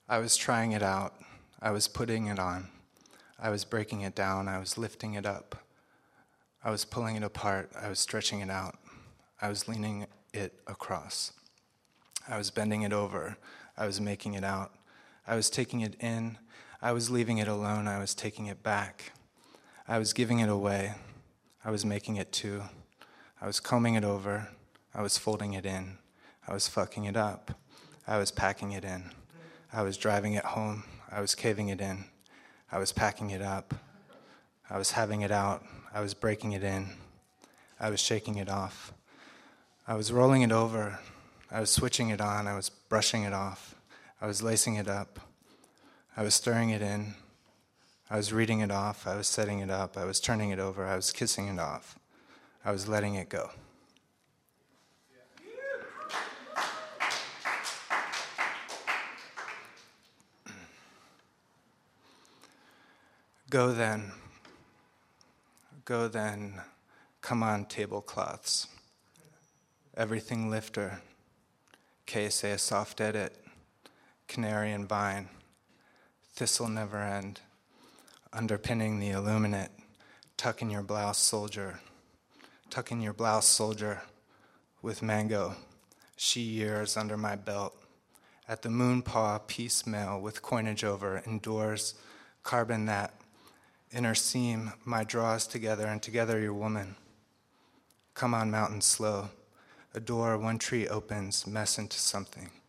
I was trying it out. I was putting it on. I was breaking it down. I was lifting it up. I was pulling it apart. I was stretching it out. I was leaning it across. I was bending it over. I was making it out. I was taking it in. I was leaving it alone. I was taking it back. I was giving it away. I was making it too. I was combing it over. I was folding it in. I was fucking it up. I was packing it in. I was driving it home. I was caving it in. I was packing it up. I was having it out. I was breaking it in. I was shaking it off. I was rolling it over. I was switching it on. I was brushing it off. I was lacing it up. I was stirring it in. I was reading it off. I was setting it up. I was turning it over. I was kissing it off. I was letting it go. Go then, come on tablecloths. Everything lifter, K say a soft edit, canary and vine, thistle never end, underpinning the illuminate, tuck in your blouse soldier, with mango, she years under my belt, at the moon paw piecemeal with coinage over, indoors, carbon that, inner seam, my draws together, and together your woman. Come on mountain slow, a door, one tree opens, mess into something.